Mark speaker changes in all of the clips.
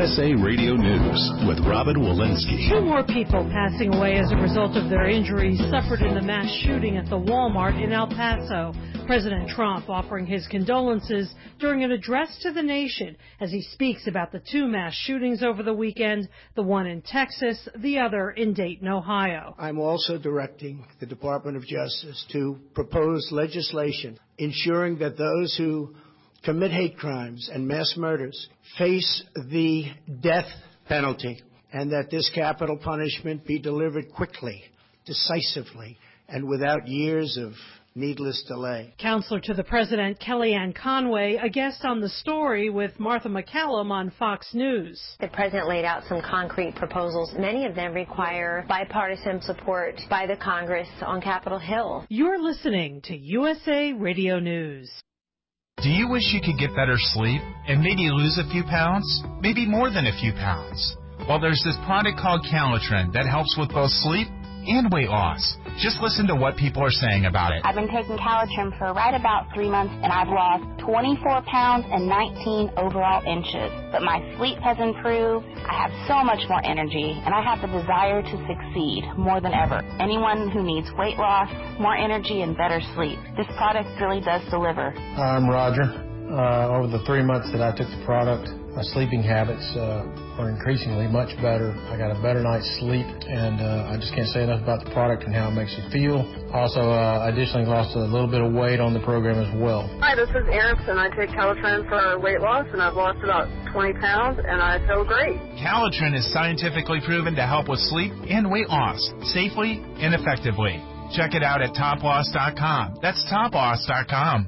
Speaker 1: USA Radio News with Robin Walensky.
Speaker 2: 2 more people passing away as a result of their injuries suffered in the mass shooting at the Walmart in El Paso. President Trump offering his condolences during an address to the nation as he speaks about the 2 mass shootings over the weekend, the one in Texas, the other in Dayton, Ohio.
Speaker 3: I'm also directing the Department of Justice to propose legislation ensuring that those who commit hate crimes and mass murders face the death penalty, and that this capital punishment be delivered quickly, decisively, and without years of needless delay.
Speaker 2: Counselor to the President, Kellyanne Conway, a guest on The Story with Martha McCallum on Fox News.
Speaker 4: The President laid out some concrete proposals. Many of them require bipartisan support by the Congress on Capitol Hill.
Speaker 2: You're listening to USA Radio News.
Speaker 5: Do you wish you could get better sleep and maybe lose a few pounds? Maybe more than a few pounds? Well, there's this product called Calitrin that helps with both sleep and weight loss. Just listen to what people are saying about it.
Speaker 6: I've been taking Calitrin for right about 3 months, and I've lost 24 pounds and 19 overall inches. But my sleep has improved. I have so much more energy, and I have the desire to succeed more than ever. Anyone who needs weight loss, more energy, and better sleep, this product really does deliver.
Speaker 7: I'm Roger. Over the 3 months that I took the product, my sleeping habits are increasingly much better. I got a better night's sleep, and I just can't say enough about the product and how it makes you feel. Also, additionally lost a little bit of weight on the program as well.
Speaker 8: Hi, this is Erickson. I take Calitrin for weight loss, and I've lost about 20 pounds, and I feel great.
Speaker 5: Calitrin is scientifically proven to help with sleep and weight loss safely and effectively. Check it out at toploss.com. That's toploss.com.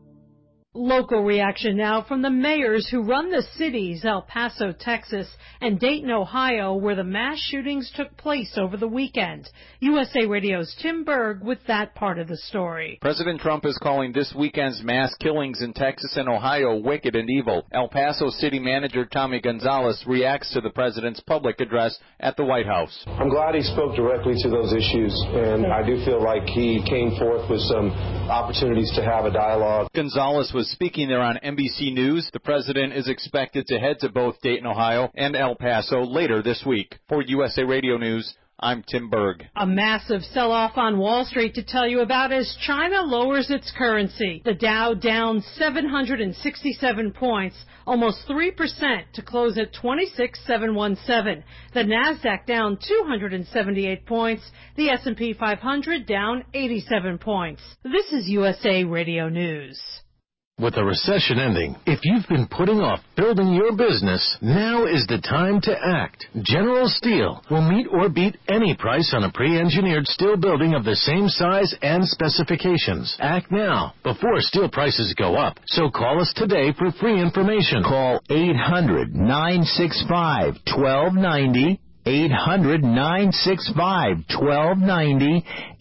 Speaker 2: Local reaction now from the mayors who run the cities, El Paso, Texas, and Dayton, Ohio, where the mass shootings took place over the weekend. USA Radio's Tim Berg with that part of the story.
Speaker 9: President Trump is calling this weekend's mass killings in Texas and Ohio wicked and evil. El Paso City Manager Tommy Gonzalez reacts to the president's public address at the White House.
Speaker 10: I'm glad he spoke directly to those issues, and I do feel like he came forth with some opportunities to have a dialogue.
Speaker 9: Gonzalez was speaking there on NBC News. The president is expected to head to both Dayton, Ohio and El Paso later this week. For USA Radio News, I'm Tim Berg.
Speaker 2: A massive sell-off on Wall Street to tell you about as China lowers its currency. The Dow down 767 points, almost 3% to close at 26,717. The Nasdaq down 278 points. The S&P 500 down 87 points. This is USA Radio News.
Speaker 11: With the recession ending, if you've been putting off building your business, now is the time to act. General Steel will meet or beat any price on a pre-engineered steel building of the same size and specifications. Act now, before steel prices go up. So call us today for free information. Call 800-965-1290. 800-965-1290,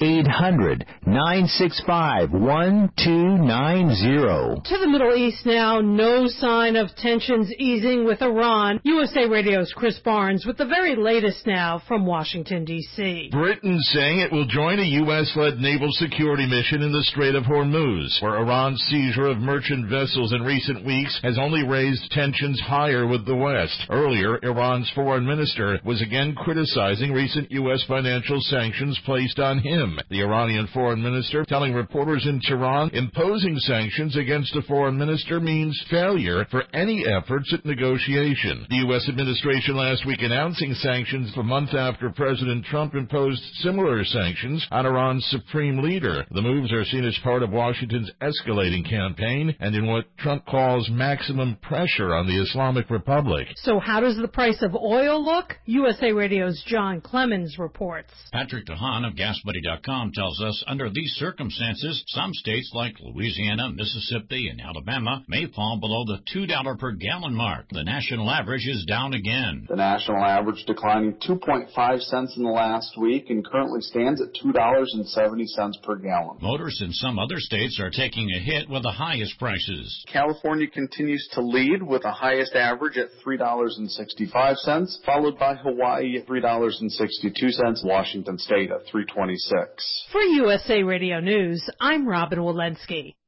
Speaker 11: 800-965-1290.
Speaker 2: To the Middle East now, no sign of tensions easing with Iran. USA Radio's Chris Barnes with the very latest now from Washington, D.C.
Speaker 12: Britain saying it will join a U.S.-led naval security mission in the Strait of Hormuz, where Iran's seizure of merchant vessels in recent weeks has only raised tensions higher with the West. Earlier, Iran's foreign minister was again criticizing recent U.S. financial sanctions placed on him. The Iranian foreign minister telling reporters in Tehran imposing sanctions against a foreign minister means failure for any efforts at negotiation. The U.S. administration last week announcing sanctions a month after President Trump imposed similar sanctions on Iran's supreme leader. The moves are seen as part of Washington's escalating campaign and in what Trump calls maximum pressure on the Islamic Republic.
Speaker 2: So how does the price of oil look? USA Radio's John Clemens reports.
Speaker 13: Patrick DeHaan of GasBuddy.com tells us under these circumstances, some states like Louisiana, Mississippi, and Alabama may fall below the $2 per gallon mark. The national average is down again.
Speaker 14: The national average declining 2.5 cents in the last week and currently stands at $2.70 per gallon.
Speaker 13: Motorists in some other states are taking a hit with the highest prices.
Speaker 14: California continues to lead with the highest average at $3.65, followed by Hawaii at $3.62, Washington State at $3.26.
Speaker 2: For USA Radio News, I'm Robin Walensky.